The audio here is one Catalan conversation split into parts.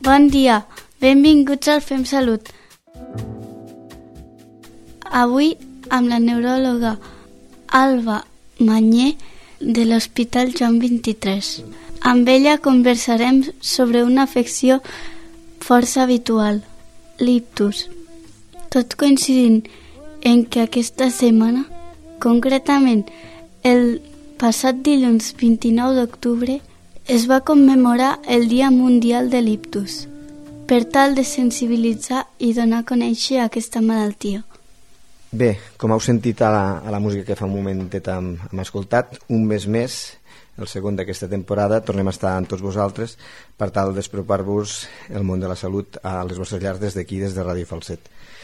Bon dia, benvinguts al Fem Salut. Avui amb la neuròloga Alba Mañé de l'Hospital Joan 23. Amb ella conversarem sobre una afecció força habitual, l'ictus. Tot coincidint en que aquesta setmana, concretament el passat dilluns 29 d'octubre, es va commemorar el Dia Mundial de l'Ictus, per tal de sensibilitzar i donar a conèixer aquesta malaltia. Bé, com heu sentit a la música que fa un momentet hem escoltat, un mes més, el segon d'aquesta temporada, tornem a estar amb tots vosaltres per tal d'expropar-vos el món de la salut a les vostres llars des d'aquí, des de Ràdio Falset.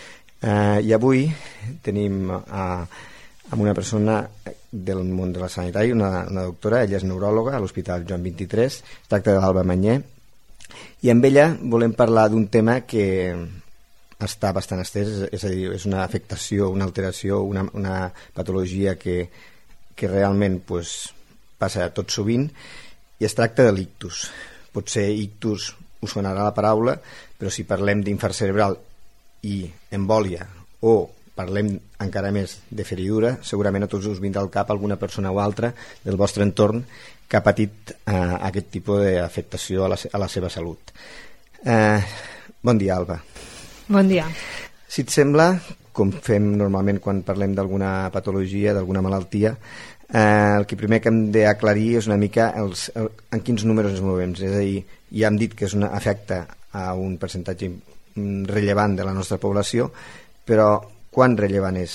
I avui tenim amb una persona del món de la sanitari, una doctora, ella és neuròloga a l'Hospital Joan 23, es tracta de l'Alba Mañé, i amb ella volem parlar d'un tema que està bastant estès, és a dir, és una afectació, una alteració, una patologia que realment passa tot sovint, i es tracta de l'ictus. Potser ictus us sonarà la paraula, però si parlem d'infart cerebral i embòlia o parlem encara més de feridura, segurament a tots us vindrà al cap alguna persona o altra del vostre entorn que ha patit aquest tipus d'afectació a la seva salut. Bon dia, Alba. Bon dia. Si et sembla, com fem normalment quan parlem d'alguna patologia, d'alguna malaltia, el que primer que hem d'aclarir és una mica en quins números ens movem. És a dir, ja hem dit que afecta a un percentatge rellevant de la nostra població, però quan rellevant és?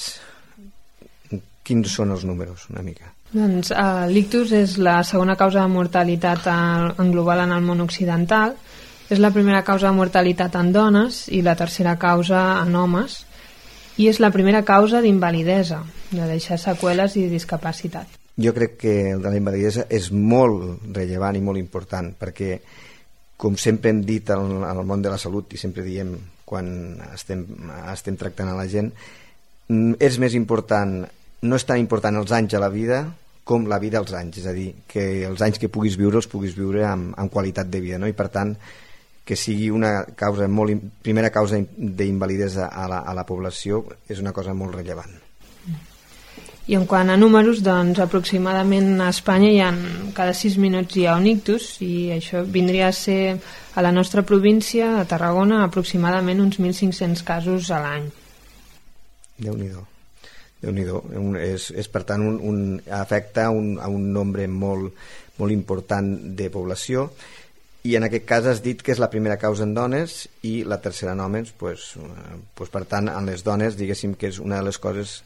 Quins són els números, una mica? Doncs l'ictus és la segona causa de mortalitat en global en el món occidental. És la primera causa de mortalitat en dones i la tercera causa en homes. I és la primera causa d'invalidesa, de deixar seqüeles i discapacitat. Jo crec que el de la invalidesa és molt rellevant i molt important, perquè, com sempre hem dit al món de la salut, i sempre diem quan estem tractant a la gent, és més important, no és tan important els anys a la vida com la vida als anys, és a dir, que els anys que puguis viure els puguis viure amb qualitat de vida, no? I per tant que sigui una causa primera causa d'invalidesa a la població és una cosa molt rellevant. I en quant a números, doncs aproximadament a Espanya cada 6 minuts hi ha un ictus, i això vindria a ser a la nostra província, a Tarragona, aproximadament uns 1.500 casos a l'any. Déu-n'hi-do. És per tant afecta a un nombre molt important de població, i en aquest cas has dit que és la primera causa en dones i la tercera en homes, per tant en les dones diguéssim que és una de les coses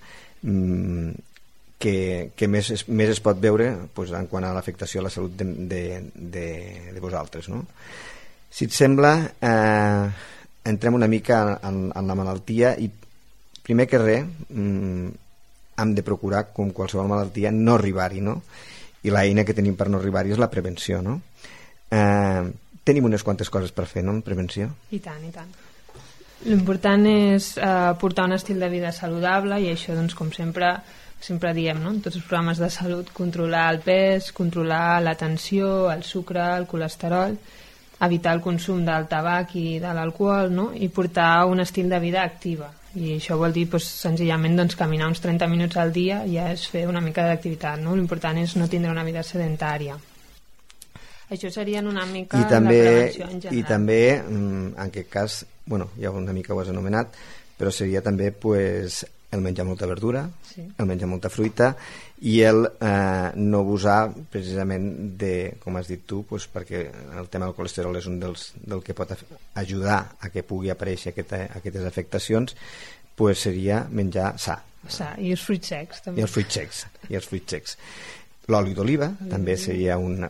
que més es pot veure en quant a l'afectació a la salut de vosaltres, no? Si et sembla, entrem una mica en la malaltia, i primer que res hem de procurar, com qualsevol malaltia, no arribar-hi, no? I l'eina que tenim per no arribar-hi és la prevenció, no? Tenim unes quantes coses per fer, no?, en prevenció. I tant. L'important és portar un estil de vida saludable, i això, doncs, com sempre diem, no?, en tots els programes de salut, controlar el pes, controlar la tensió, el sucre, el colesterol, evitar el consum del tabac i de l'alcohol, no?, i portar un estil de vida activa. I això vol dir senzillament caminar uns 30 minuts al dia ja és fer una mica d'activitat, no? L'important és no tindre una vida sedentària. Això serien una mica la prevenció en general. I també, en aquest cas, ja una mica ho has anomenat, però seria també el menjar molta verdura, sí, el menjar molta fruita, i el no abusar precisament com has dit tu, perquè el tema del colesterol és un del que pot ajudar a que pugui aparèixer aquestes afectacions, seria menjar sa. I els fruits secs també. I els fruits secs. L'oli d'oliva també seria un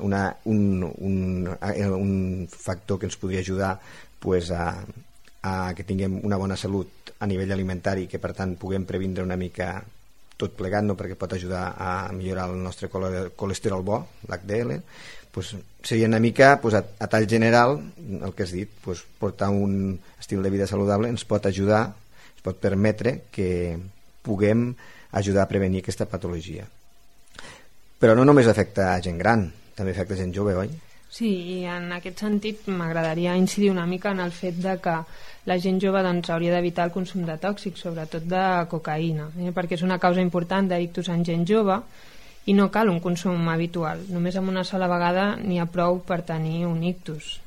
factor que ens podria ajudar a que tinguem una bona salut a nivell alimentari, que per tant puguem previndre una mica tot plegat, no? Perquè pot ajudar a millorar el nostre colesterol bo, l'HDL. Seria una mica a tall general el que has dit, portar un estil de vida saludable ens pot ajudar, ens pot permetre que puguem ajudar a prevenir aquesta patologia. Però no només afecta a gent gran, també afecta a gent jove, oi? Sí, i en aquest sentit m'agradaria incidir una mica en el fet de que la gent jove doncs, hauria d'evitar el consum de tòxics, sobretot de cocaïna, perquè és una causa important d'ictus en gent jove i no cal un consum habitual. Només amb una sola vegada n'hi ha prou per tenir un ictus.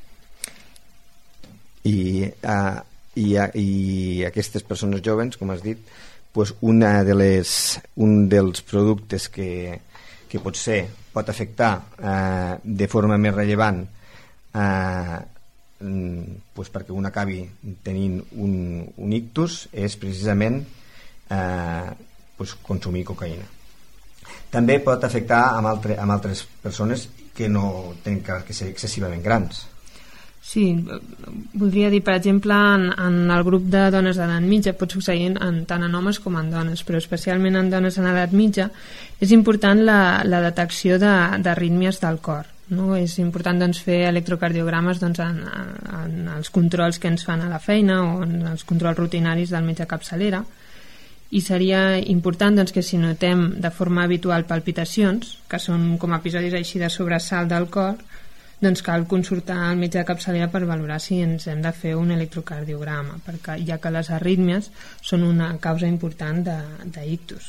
I aquestes persones joves, com has dit, pues un dels productes que potser pot afectar de forma més rellevant pues perquè un acabi tenint un ictus és precisament pues consumir cocaïna. També pot afectar amb altres persones que no tenen que ser excessivament grans. Sí, voldria dir, per exemple, en el grup de dones d'edat mitja pot succeir tant en homes com en dones, però especialment en dones en edat mitja és important la detecció d'arrítmies del cor, no? És important doncs, fer electrocardiogrames doncs, en els controls que ens fan a la feina o en els controls rutinaris del metge capçalera, i seria important doncs, que si notem de forma habitual palpitacions, que són com episodis així de sobresalt del cor, doncs cal consultar el metge de capçalera per valorar si ens hem de fer un electrocardiograma, perquè ja que les arrítmies són una causa important d'ictus.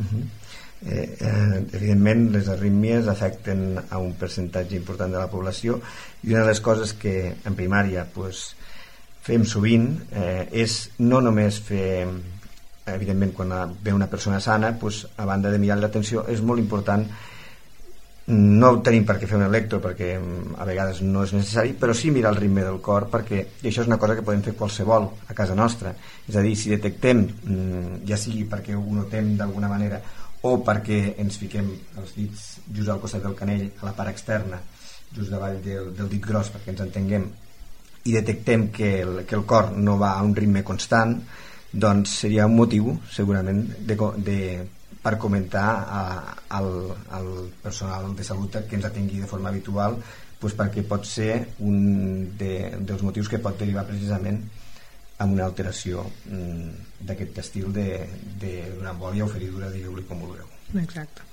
Evidentment les arrítmies afecten a un percentatge important de la població, i una de les coses que en primària pues, fem sovint és no només fer, evidentment quan ve una persona sana, pues, a banda de mirar l'atenció, és molt important. No tenim per què fer un electro perquè a vegades no és necessari, però sí mirar el ritme del cor, perquè i això és una cosa que podem fer qualsevol a casa nostra. És a dir, si detectem, ja sigui perquè ho notem d'alguna manera o perquè ens fiquem els dits just al costat del canell, a la part externa, just davall del dit gros perquè ens entenguem, i detectem que el cor no va a un ritme constant, doncs seria un motiu segurament per comentar al personal de salut que ens atengui de forma habitual, doncs perquè pot ser un dels motius que pot derivar precisament amb una alteració d'aquest estil d'una embòlia o feridura, digueu-li com vulgueu. Exacte.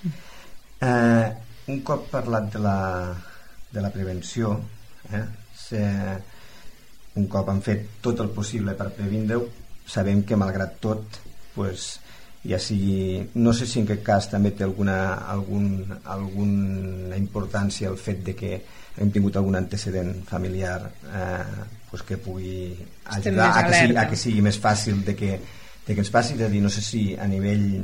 Un cop parlat de la prevenció, un cop han fet tot el possible per previndre-ho, sabem que malgrat tot pues, ja sigui, no sé si en aquest cas també té alguna importància el fet de que hem tingut algun antecedent familiar pues que pugui ajudar a que sigui més fàcil de que ens passi. És a dir, no sé si a nivell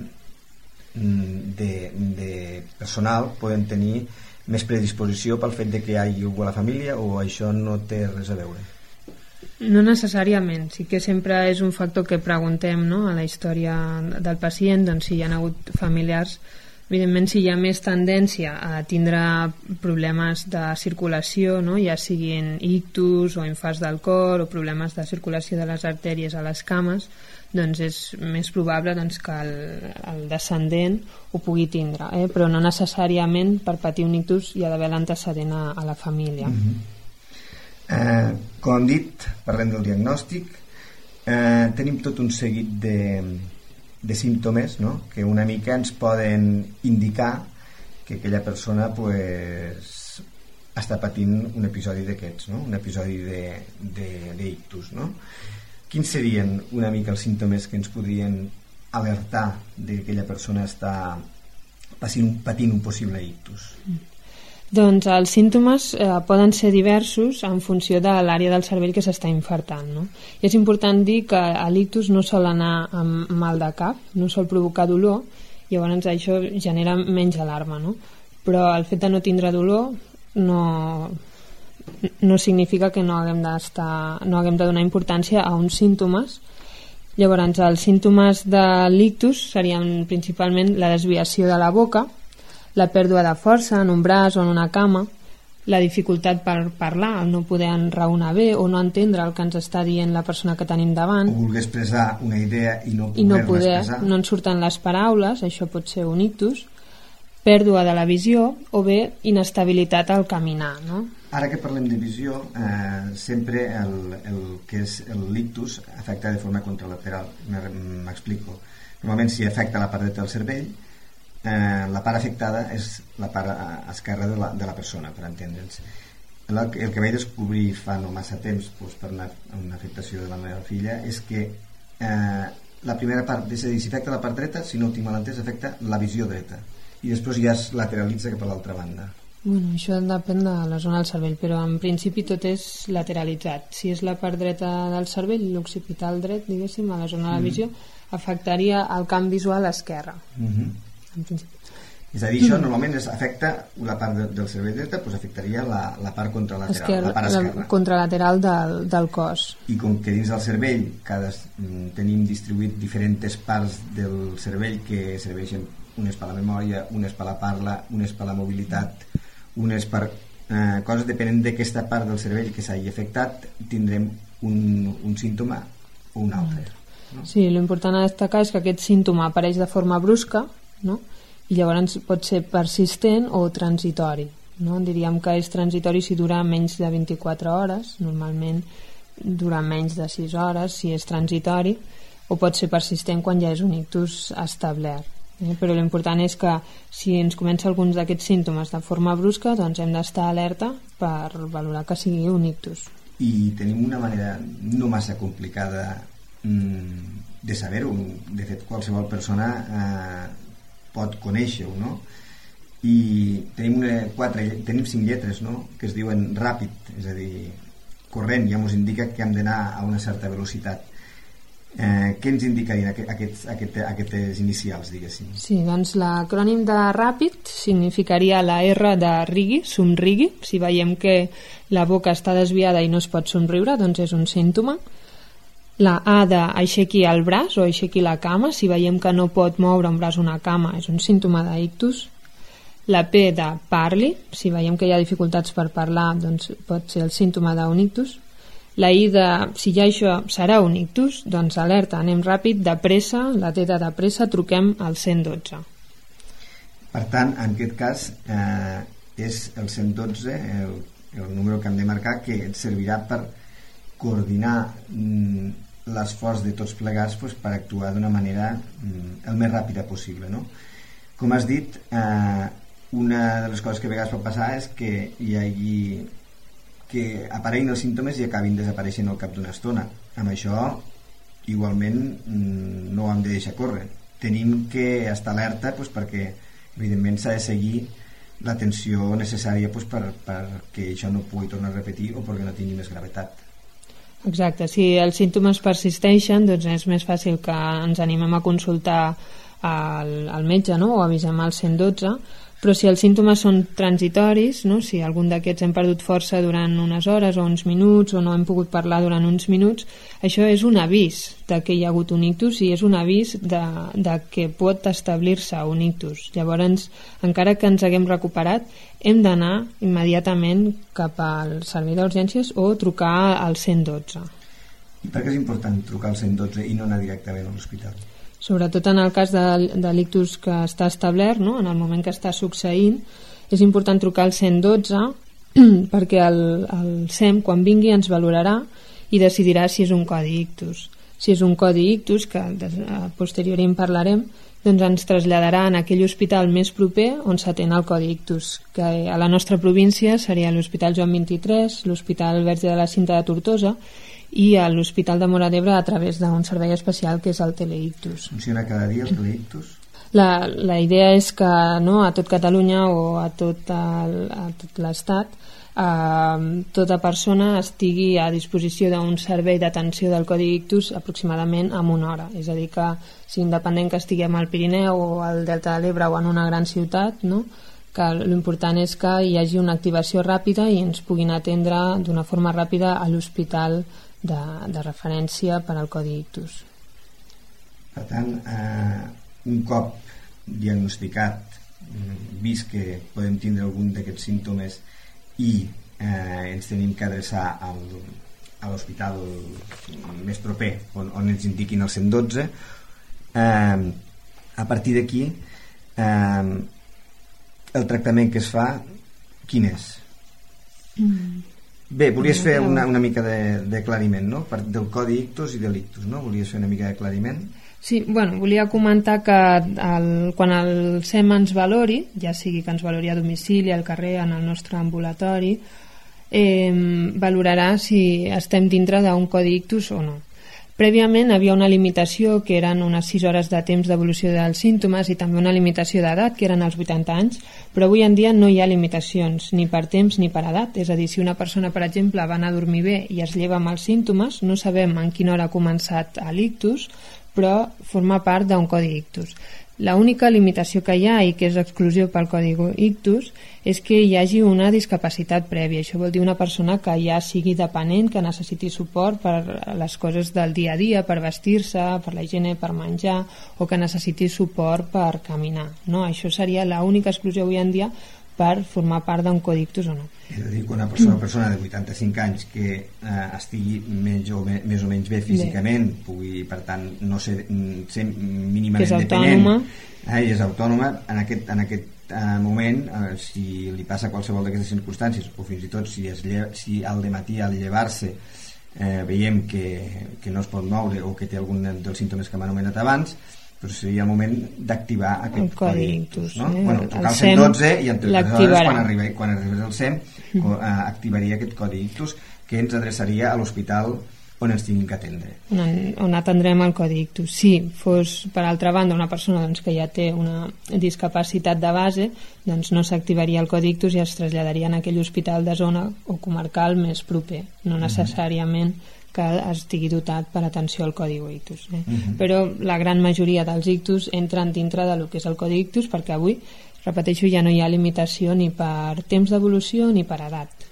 de personal poden tenir més predisposició pel fet de que hi hagi algú a la família, o això no té res a veure? No necessàriament, sí que sempre és un factor que preguntem, no? A la història del pacient, doncs si hi ha hagut familiars, evidentment si hi ha més tendència a tindre problemes de circulació, no? Ja siguin ictus o infarts del cor o problemes de circulació de les artèries a les cames, doncs és més probable doncs, que el descendent ho pugui tindre, però no necessàriament per patir un ictus hi ha d'haver l'antecedent a la família. Com hem dit, parlem del diagnòstic. Tenim tot un seguit de símptomes, no? Que una mica ens poden indicar que aquella persona pues, està patint un episodi d'aquests, no? Un episodi d'ictus, no? Quins serien una mica els símptomes que ens podrien alertar de que aquella persona està patint un possible ictus? Doncs els símptomes poden ser diversos en funció de l'àrea del cervell que s'està infartant, no? I és important dir que l'ictus no sol anar amb mal de cap, no sol provocar dolor, llavors això genera menys alarma, no? Però el fet de no tindre dolor no significa que no haguem de donar importància a uns símptomes. Llavors els símptomes de l'ictus serien principalment la desviació de la boca, la pèrdua de força en un braç o en una cama, la dificultat per parlar, el no poder enraonar bé o no entendre el que ens està dient la persona que tenim davant, o voler expressar una idea i no expressar, no ens surten les paraules, això pot ser un ictus, pèrdua de la visió o bé inestabilitat al caminar, no? Ara que parlem de visió, sempre el que és l'ictus afecta de forma contralateral. M'explico. Normalment si afecta la part del cervell, la part afectada és la part esquerra de la persona, per entendre'ns. el que vaig descobrir fa no massa temps, doncs, per una afectació de la meva filla, és que la primera part, és a dir, si afecta la part dreta, si no ho tinc mal entès, afecta la visió dreta i després ja es lateralitza cap a l'altra banda. Bueno, això depèn de la zona del cervell, però en principi tot és lateralitzat. Si és la part dreta del cervell, l'occipital dret, diguéssim, a la zona de la visió, afectaria el camp visual a l'esquerra. En principi. És a dir, això normalment afecta la part del cervell dreta, doncs afectaria la part contralateral, la part esquerra. La contralateral del cos. I com que dins del cervell tenim distribuït diferents parts del cervell que serveixen, unes per la memòria, unes per la parla, unes per la mobilitat, unes per coses depenent d'aquesta part del cervell que s'hagi afectat, tindrem un símptoma o un altre. No? Sí, l'important a destacar és que aquest símptoma apareix de forma brusca, no? I llavors pot ser persistent o transitori, no? Diríem que és transitori si dura menys de 24 hores, normalment dura menys de 6 hores si és transitori, o pot ser persistent quan ja és un ictus establert. Però l'important és que si ens comença alguns d'aquests símptomes de forma brusca, doncs hem d'estar alerta per valorar que sigui un ictus. I tenim una manera no massa complicada de saber-ho. De fet, qualsevol persona pot conèixer-ho, no? I tenim 5 lletres, no?, que es diuen ràpid, és a dir, corrent, ja ens indica que hem d'anar a una certa velocitat. Què ens indicarien aquestes inicials, diguéssim? Sí, doncs l'acrònim de ràpid significaria la R de rigui, somrigui. Si veiem que la boca està desviada i no es pot somriure, doncs és un símptoma. La A de aixequi el braç o aixequi la cama, si veiem que no pot moure un braç o una cama, és un símptoma d'ictus. La P de parli, si veiem que hi ha dificultats per parlar, doncs pot ser el símptoma d'un ictus. La I de, si ja això serà un ictus, doncs alerta, anem ràpid, de pressa, la T de pressa, truquem al 112. Per tant, en aquest cas, és el 112 el número que hem de marcar, que et servirà per coordinar l'esforç de tots plegats per actuar d'una manera el més ràpida possible, no? Com has dit, una de les coses que a vegades pot passar és que hi hagi que apareguin els símptomes i acabin desapareixent al cap d'una estona. Amb això igualment no ho hem de deixar córrer. Tenim que estar alerta perquè evidentment s'ha de seguir l'atenció necessària perquè això no pugui tornar a repetir o perquè no tingui més gravetat. Exacte, si els símptomes persisteixen, doncs és més fàcil que ens animem a consultar al metge, no? O avisem al 112. Però si els símptomes són transitoris, no? Si algun d'aquests hem perdut força durant unes hores o uns minuts o no hem pogut parlar durant uns minuts, això és un avís de que hi ha hagut un ictus i és un avís de que pot establir-se un ictus. Llavors, encara que ens haguem recuperat, hem d'anar immediatament cap al servei d'urgències o trucar al 112. I per què és important trucar al 112 i no anar directament a l'hospital? Sobretot en el cas de l'ictus que està establert, no? En el moment que està succeint, és important trucar al 112 perquè el SEM, quan vingui, ens valorarà i decidirà si és un codi ictus. Si és un codi ictus, que a posteriori en parlarem, doncs ens traslladarà en aquell hospital més proper on s'atén el codi ictus, que a la nostra província seria l'Hospital Joan 23, l'Hospital Verge de la Cinta de Tortosa i a l'Hospital de Móra d'Ebre a través d'un servei especial que és el teleictus. Funciona cada dia el teleictus? La idea és que no, a tot Catalunya o a tot l'Estat tota persona estigui a disposició d'un servei d'atenció del codi ictus aproximadament en una hora. És a dir, que si independent que estiguem al Pirineu o al Delta de l'Ebre o en una gran ciutat, no? Que l'important és que hi hagi una activació ràpida i ens puguin atendre d'una forma ràpida a l'hospital de referència per al codi ictus. Per tant, un cop diagnosticat, vist que podem tindre algun d'aquests símptomes i ens tenim que adreçar a l'hospital més proper on ens indiquin el 112, a partir d'aquí el tractament que es fa quin és? Bé, volies fer una mica d'aclariment, no? Del codi ictus i de l'ictus, no? Volies fer una mica d'aclariment? Sí, bueno, volia comentar que quan el SEM ens valori, ja sigui que ens valori a domicili, al carrer, en el nostre ambulatori, valorarà si estem dintre d'un codi ictus o no. Prèviament havia una limitació que eren unes 6 hores de temps d'evolució dels símptomes i també una limitació d'edat que eren els 80 anys, però avui en dia no hi ha limitacions ni per temps ni per edat. És a dir, si una persona, per exemple, va anar a dormir bé i es lleva amb els símptomes, no sabem en quina hora ha començat l'ictus, però forma part d'un codi ictus. L'única limitació que hi ha i que és exclusiu pel codi ictus és que hi hagi una discapacitat prèvia. Això vol dir una persona que ja sigui dependent, que necessiti suport per les coses del dia a dia, per vestir-se, per la higiene, per menjar, o que necessiti suport per caminar, no? Això seria l'única exclusió avui en dia per formar part d'un codi ictus o no. És a dir, que una persona de 85 anys que estigui més o menys bé físicament, pugui, per tant, no ser mínimament dependent, i és autònoma, en aquest moment, si li passa qualsevol d'aquestes circumstàncies, o fins i tot si al dematí al llevar-se veiem que no es pot moure o que té algun dels símptomes que hem anomenat abans, però seria el moment d'activar aquest codi ictus, no? Bueno, trucar al 112 i aleshores quan arribés al SEM activaria aquest codi ictus que ens adreçaria a l'hospital on ens tinguin que atendre. On atendrem el codi ictus. Si fos, per altra banda, una persona que ja té una discapacitat de base, doncs no s'activaria el codi ictus i es traslladaria en aquell hospital de zona o comarcal més proper, no necessàriament que estigui dotat per atenció al codi ictus. Però la gran majoria dels ictus entren dintre del que és el codi ictus, perquè avui, repeteixo, ja no hi ha limitació ni per temps d'evolució ni per edat.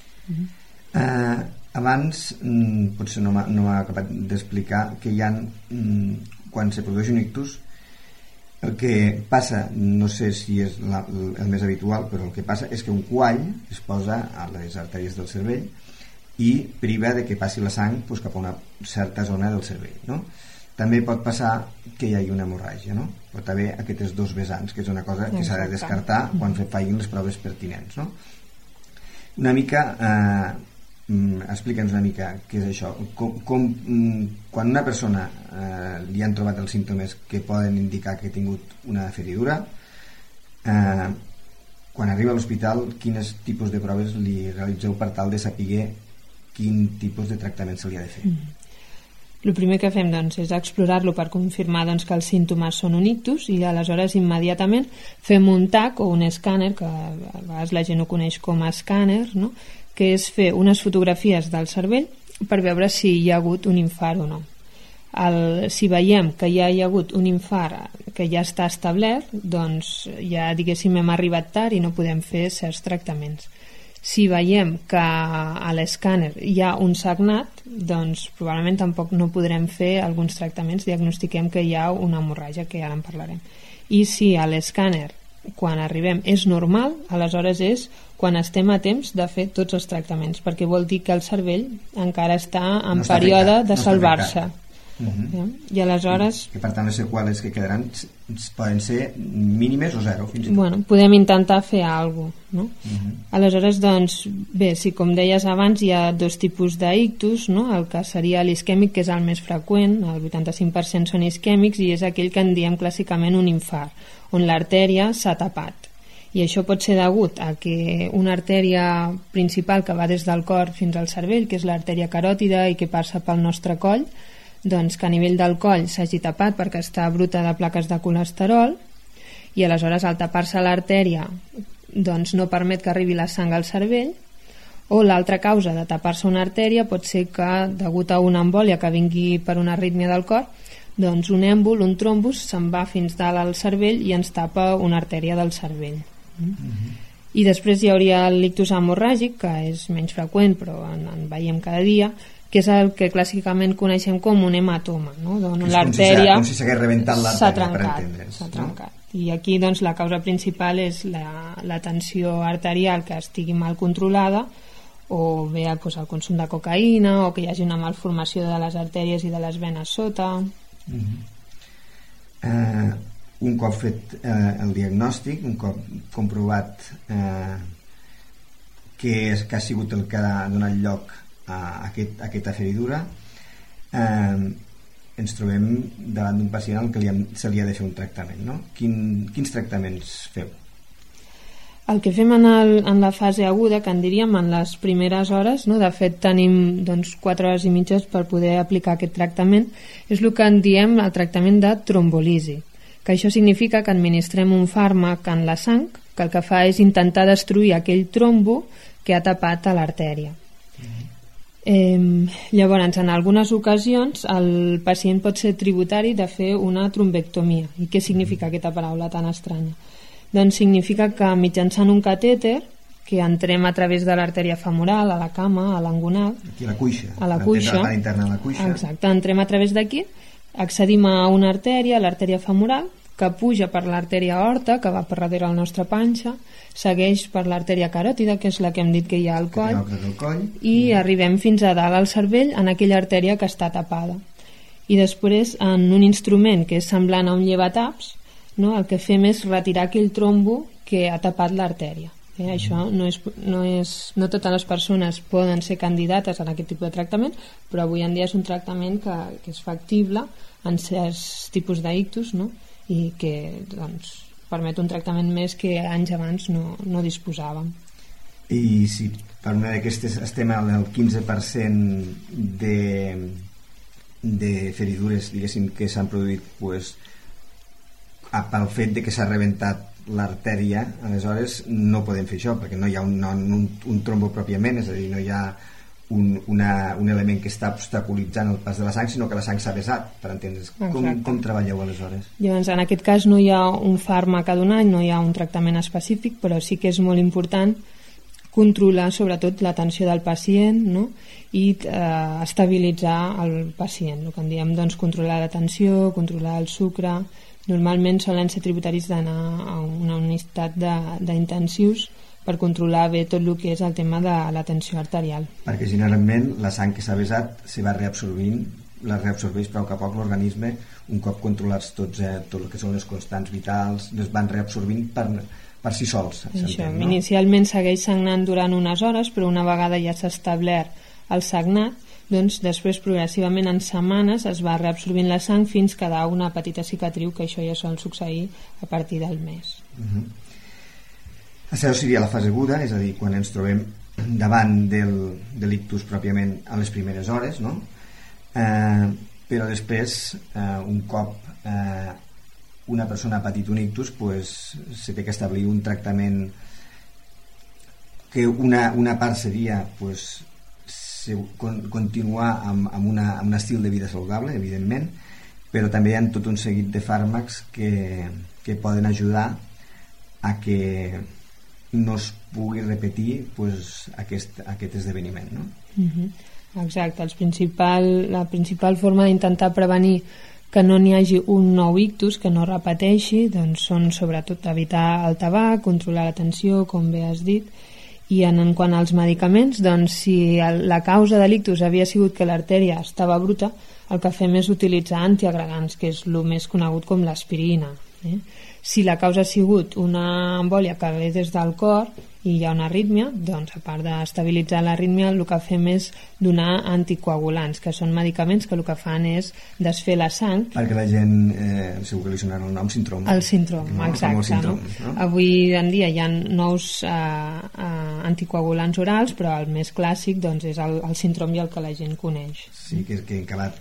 Abans potser no m'ha acabat d'explicar que hi ha, quan se produeix un ictus, el que passa, no sé si és el més habitual, però el que passa és que un coall es posa a les artèries del cervell i priva de que passi la sang cap a una certa zona del cervell, no? També pot passar que hi hagi una hemorràgia, no? Pot haver aquests dos vessants, que és una cosa que s'ha de descartar quan facin les proves pertinents, no? Una mica explica'ns una mica què és això, quan una persona li han trobat els símptomes que poden indicar que ha tingut una feridura, quan arriba a l'hospital quins tipus de proves li realitzeu per tal de saber quin tipus de tractament se li ha de fer? El primer que fem és explorar-lo per confirmar que els símptomes són un ictus i aleshores immediatament fem un TAC o un escàner, que a vegades la gent ho coneix com a escàner, no? Que és fer unes fotografies del cervell per veure si hi ha hagut un infart o no. Si veiem que ja hi ha hagut un infart que ja està establert, doncs ja diguéssim hem arribat tard i no podem fer certs tractaments. Si veiem que a l'escàner hi ha un sagnat, doncs probablement tampoc no podrem fer alguns tractaments, diagnostiquem que hi ha una hemorràgia, que ara en parlarem. I si a l'escàner, quan arribem, és normal, aleshores és quan estem a temps de fer tots els tractaments, perquè vol dir que el cervell encara està en període de salvar-se. I aleshores... Que per tant les seqüeles que quedaran poden ser mínimes o zero, fins i tot. Bueno, podem intentar fer alguna cosa, no? Aleshores, doncs, bé, si com deies abans hi ha dos tipus d'ictus, no? El que seria l'isquèmic, que és el més freqüent, el 85% són isquèmics, i és aquell que en diem clàssicament un infart, on l'artèria s'ha tapat. I això pot ser degut a que una artèria principal que va des del cor fins al cervell, que és l'artèria caròtida i que passa pel nostre coll, doncs que a nivell del coll s'hagi tapat perquè està bruta de plaques de colesterol i aleshores al tapar-se l'artèria doncs no permet que arribi la sang al cervell, o l'altra causa de tapar-se una artèria pot ser que degut a una embòlia que vingui per una arrítmia del cor, doncs un èmbol, un trombus se'n va fins dalt al cervell i ens tapa una artèria del cervell. I després hi hauria l'ictus hemorràgic, que és menys freqüent però en veiem cada dia, que és el que clàssicament coneixem com un hematoma, no? L'artèria com si s'hagués rebentat l'artèria, per entendre's. S'ha trencat. I aquí doncs, la causa principal és la tensió arterial que estigui mal controlada, o bé el consum de cocaïna, o que hi hagi una malformació de les artèries i de les venes sota. Un cop fet el diagnòstic, un cop comprovat que ha sigut el que ha donat lloc a aquesta feridura, ens trobem davant d'un pacient al que se li ha de fer un tractament, no? Quins tractaments feu? El que fem en la fase aguda, que en diríem en les primeres hores, no? De fet tenim 4 hores i mitges per poder aplicar aquest tractament, és el que en diem el tractament de trombolisi, que això significa que administrem un fàrmac en la sang que el que fa és intentar destruir aquell trombo que ha tapat a l'artèria. Llavors, en algunes ocasions el pacient pot ser tributari de fer una trombectomia. I què significa aquesta paraula tan estranya? Doncs significa que mitjançant un catèter que entrem a través de l'artèria femoral, a la cama, a l'angonal, aquí a la cuixa, a la cuixa, la part interna de la cuixa. Exacte, entrem a través d'aquí, accedim a una artèria, l'artèria femoral, que puja per l'artèria aorta, que va per darrere la nostra panxa, segueix per l'artèria caròtida, que és la que hem dit que hi ha al coll, i arribem fins a dalt al cervell, en aquella artèria que està tapada. I després, en un instrument que és semblant a un llevataps, no, el que fem és retirar aquell trombo que ha tapat l'artèria. Això no totes les persones poden ser candidates a aquest tipus de tractament, però avui en dia és un tractament que és factible en certs tipus d'ictus, no? I que permet un tractament més que anys abans no disposàvem. I si per una d'aquestes estem al 15% de feridures, diguéssim, que s'han produït pel fet de que s'ha rebentat l'artèria, aleshores no podem fer això, perquè no hi ha un trombo pròpiament, és a dir, no hi ha un element que està obstaculitzant el pas de la sang, sinó que la sang s'ha vessat, per entendre's. Com treballeu aleshores? Llavors, en aquest cas no hi ha un fàrmac a donar, no hi ha un tractament específic, però sí que és molt important controlar sobretot la tensió del pacient, no? I estabilitzar el pacient, el que en diem controlar la tensió, controlar el sucre. Normalment solen ser tributaris d'anar a una unitat d'intensius per controlar bé tot el que és el tema de la tensió arterial. Perquè generalment la sang que s'ha vessat se va reabsorbint, la reabsorbeix prou que a poc l'organisme, un cop controlats tot el que són les constants vitals, les van reabsorbint per si sols. Això, no? Inicialment segueix sagnant durant unes hores, però una vegada ja s'ha establert el sagnat, doncs després progressivament en setmanes es va reabsorbint la sang fins quedar una petita cicatriu, que això ja sol succeir a partir del mes. Això seria la fase aguda, és a dir, quan ens trobem davant de l'ictus pròpiament a les primeres hores, no? Però després, un cop una persona ha patit un ictus, se té que establir un tractament que una part seria continuar amb un estil de vida saludable, evidentment, però també hi ha tot un seguit de fàrmacs que poden ajudar a que no es pugui repetir aquest esdeveniment, no? Exacte, la principal forma d'intentar prevenir que no n'hi hagi un nou ictus, que no repeteixi, doncs són sobretot evitar el tabac, controlar la tensió, com bé has dit. I en quant als medicaments, doncs si la causa de l'ictus havia sigut que l'artèria estava bruta, el que fem és utilitzar antiagregants, que és el més conegut com l'aspirina. Si la causa ha sigut una embòlia que ve des del cor i hi ha una arrítmia, doncs a part d'estabilitzar l'arrítmia, el que fem és donar anticoagulants, que són medicaments que el que fan és desfer la sang. Perquè la gent segur que li sonarà el nom síndrome. El síndrome, no? Exacte. Síndrome, no? Avui en dia hi ha nous anticoagulants orals, però el més clàssic doncs, és el síndrome i el que la gent coneix. Sí, que en acabat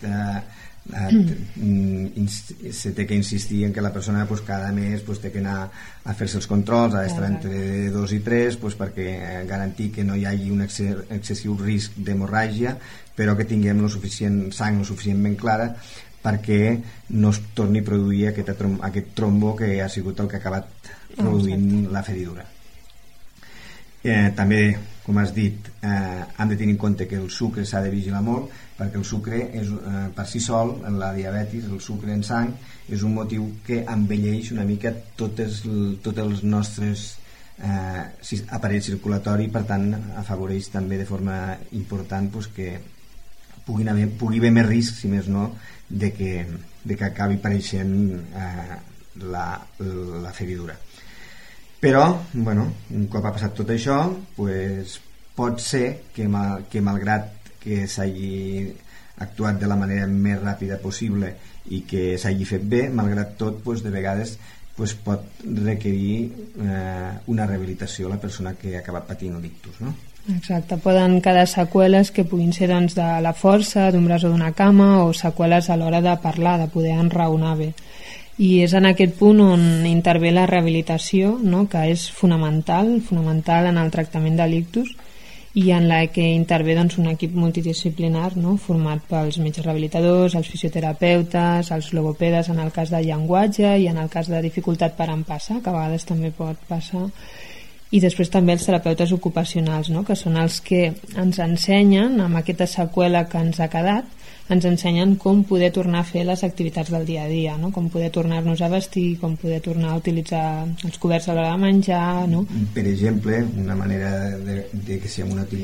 se té que insistir en que la persona cada mes té que anar a fer-se els controls, ha d'estar entre 2 i 3 perquè garantir que no hi hagi un excessiu risc d'hemorràgia, però que tinguem sang suficientment clara perquè no es torni a produir aquest trombo que ha sigut el que ha acabat produint la feridura. També, com has dit, hem de tenir en compte que el sucre s'ha de vigilar molt, perquè el sucre és, per si sol, en la diabetis, el sucre en sang és un motiu que envelleix una mica tots els nostres aparell circulatori, per tant afavoreix també de forma important que pugui haver més risc, si més no, de que acabi apareixent la feridura. Però, un cop ha passat tot això, pot ser que malgrat que s'hagi actuat de la manera més ràpida possible i que s'hagi fet bé, malgrat tot, de vegades pot requerir una rehabilitació la persona que ha acabat patint l'ictus, no? Exacte, poden quedar seqüeles que puguin ser doncs, de la força, d'un braç o d'una cama, o seqüeles a l'hora de parlar, de poder enraonar bé. I és en aquest punt on intervé la rehabilitació, no? Que és fonamental en el tractament de l'ictus, i en la que intervé doncs, un equip multidisciplinar, no? Format pels metges rehabilitadors, els fisioterapeutes, els logopedes en el cas de llenguatge i en el cas de dificultat per empassar, que a vegades també pot passar, i després també els terapeutes ocupacionals, no? Que són els que ens ensenyen, amb aquesta seqüela que ens ha quedat, ens ensenyen com poder tornar a fer les activitats del dia a dia, no? Com poder tornar-nos a vestir, com poder tornar a utilitzar els coberts a l'hora de menjar, no? Per exemple, una manera de que si un ha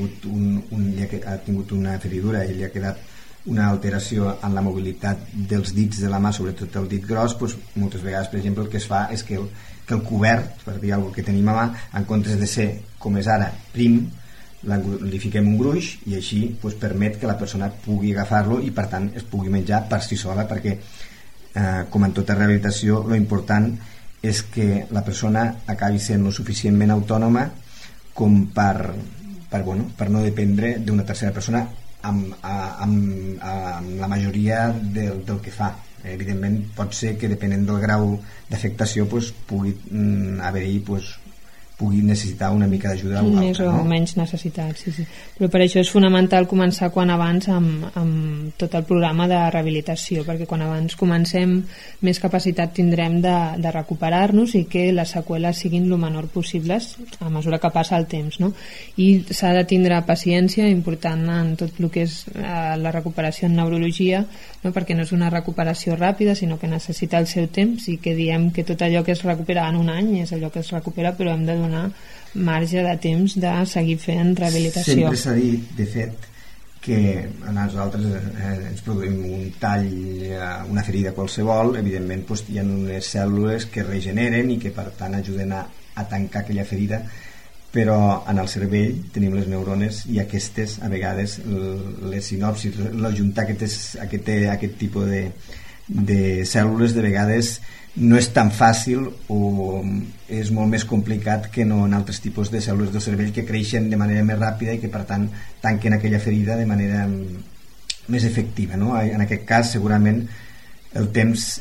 tingut una feridura i li ha quedat una alteració en la mobilitat dels dits de la mà, sobretot el dit gros, doncs moltes vegades, per exemple, el que es fa és que el cobert, per dir alguna cosa que tenim a mà, en comptes de ser, com és ara, prim, li fiquem un gruix i així doncs, permet que la persona pugui agafar-lo i per tant es pugui menjar per si sola, perquè com en tota rehabilitació lo important és que la persona acabi sent lo suficientment autònoma com per no dependre d'una tercera persona amb la majoria del que fa. Evidentment pot ser que depenent del grau d'afectació doncs, pugui haver-hi pugui necessitar una mica d'ajuda més o menys necessitat, sí. Però per això és fonamental començar quan abans amb tot el programa de rehabilitació, perquè quan abans comencem més capacitat tindrem de recuperar-nos i que les seqüeles siguin el menor possibles a mesura que passa el temps, no? I s'ha de tindre paciència, important en tot el que és la recuperació en neurologia, no? Perquè no és una recuperació ràpida, sinó que necessita el seu temps, i que diem que tot allò que es recupera en un any és allò que es recupera, però hem de donar marge de temps de seguir fent rehabilitació. Sempre s'ha dit, de fet, que a nosaltres ens produïm un tall, una ferida qualsevol, evidentment doncs, hi ha unes cèl·lules que regeneren i que per tant ajuden a tancar aquella ferida, però en el cervell tenim les neurones i aquestes, a vegades, les sinopsis, l'ajuntar aquest tipus de cèl·lules de vegades no és tan fàcil o és molt més complicat que no en altres tipus de cèl·lules del cervell que creixen de manera més ràpida i que per tant tanquen aquella ferida de manera més efectiva, no? En aquest cas segurament el temps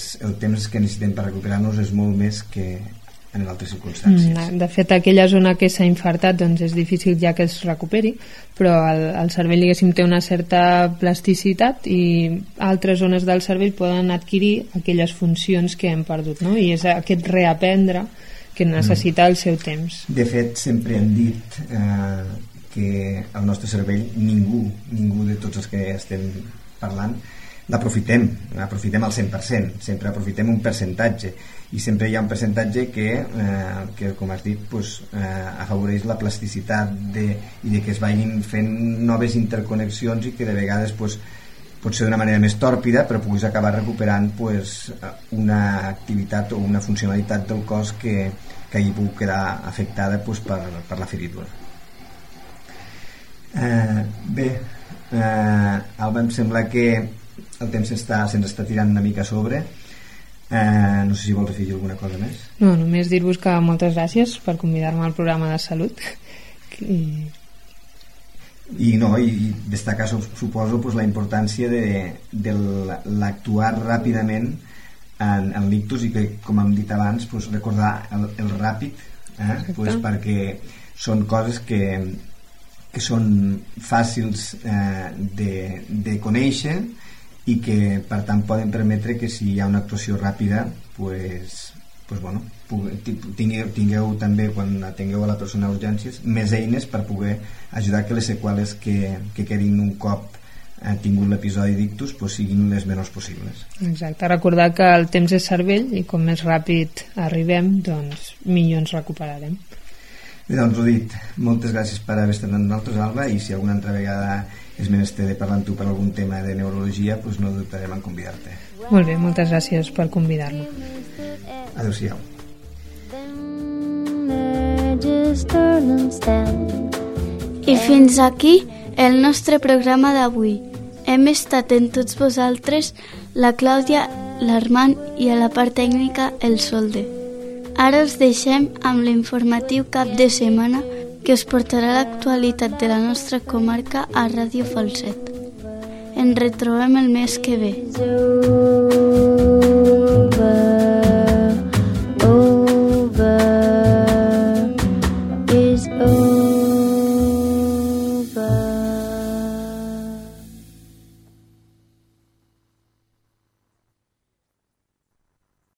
que necessitem per recuperar-nos és molt més que en altres circumstàncies. De fet, aquella zona que s'ha infartat doncs és difícil ja que es recuperi, però el cervell, diguéssim, té una certa plasticitat i altres zones del cervell poden adquirir aquelles funcions que hem perdut, no? I és aquest reaprendre que necessita el seu temps. De fet, sempre hem dit que el nostre cervell, ningú de tots els que estem parlant, l'aprofitem al 100%, sempre aprofitem un percentatge i sempre hi ha un percentatge que com has dit, afavoreix la plasticitat i de que es vagin fent noves interconnexions i que de vegades pot ser d'una manera més tòrpida però puguis acabar recuperant una activitat o una funcionalitat del cos que hagi pogut quedar afectada per la feridura. Bé, Alba, em sembla que el temps se'ns està tirant una mica a sobre. No sé si vols afegir alguna cosa més. No, només dir-vos que moltes gràcies per convidar-me al programa de salut i destacar, suposo, la importància de l'actuar ràpidament en l'ictus i que, com hem dit abans, recordar el ràpid, perquè són coses que són fàcils de conèixer i que per tant poden permetre que si hi ha una actuació ràpida tingueu també, quan atengueu a la persona a urgències, més eines per poder ajudar que les seqüeles que quedin un cop tingut l'episodi d'ictus siguin les menors possibles. Exacte, recordar que el temps és cervell i com més ràpid arribem, doncs millor ens recuperarem. Bé, doncs ho dit, moltes gràcies per haver estat amb nosaltres, Alba, i si alguna altra vegada és menester de parlar amb tu per algun tema de neurologia, no dubtarem en convidar-te. Molt bé, moltes gràcies per convidar-me. Adéu-siau. I fins aquí el nostre programa d'avui. Hem estat amb tots vosaltres la Clàudia l'Armand i a la part tècnica el Solde. Ara us deixem amb l'informatiu cap de setmana que us portarà l'actualitat de la nostra comarca a Ràdio Falset. Ens retrobem el mes que ve.